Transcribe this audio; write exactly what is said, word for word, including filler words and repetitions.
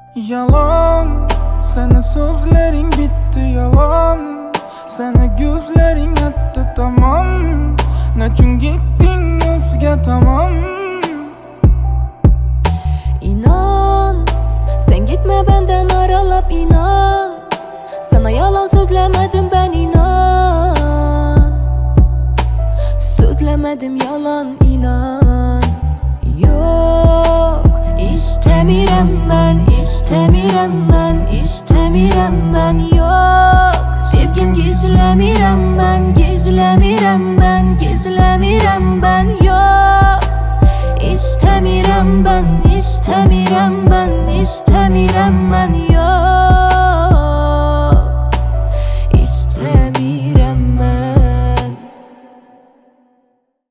Yalan, sana sözlerin bitti yalan. Sana gözlerin attı tamam. Nechun gittin özge tamam. İnan, sen gitme benden aralap inan. Sana yalan sözlemedim ben inan. Sözlemedim yalan inan. Yok, istemirem ben, istemirem ben, istemirem ben. Yok, sevgim gizlemirem ben, gizlemirem ben, gizlemirem ben. Yok.